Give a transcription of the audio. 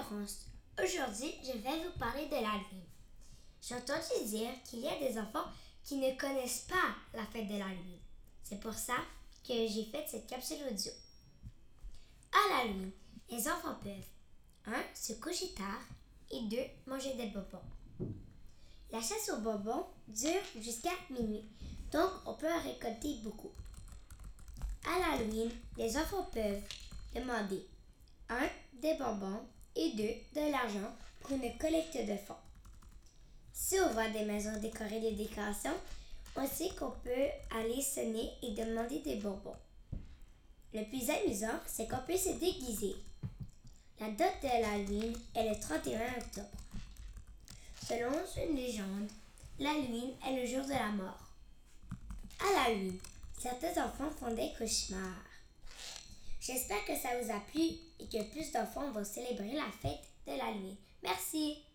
enfance. Aujourd'hui, je vais vous parler de l'Halloween. J'ai entendu dire qu'il y a des enfants qui ne connaissent pas la fête de l'Halloween. C'est pour ça que j'ai fait cette capsule audio. À l'Halloween, les enfants peuvent 1. Se coucher tard et 2. Manger des bonbons. La chasse aux bonbons dure jusqu'à minuit, donc on peut en récolter beaucoup. À l'Halloween, les enfants peuvent demander 1. Des bonbons et 2. De l'argent pour une collecte de fonds. Si on voit des maisons décorées de décorations, on sait qu'on peut aller sonner et demander des bonbons. Le plus amusant, c'est qu'on peut se déguiser. La date de l'Halloween est le 31 octobre. Selon une légende, l'Halloween est le jour de la mort. À l'Halloween, certains enfants font des cauchemars. J'espère que ça vous a plu et que plus d'enfants vont célébrer la fête de l'Halloween. Merci!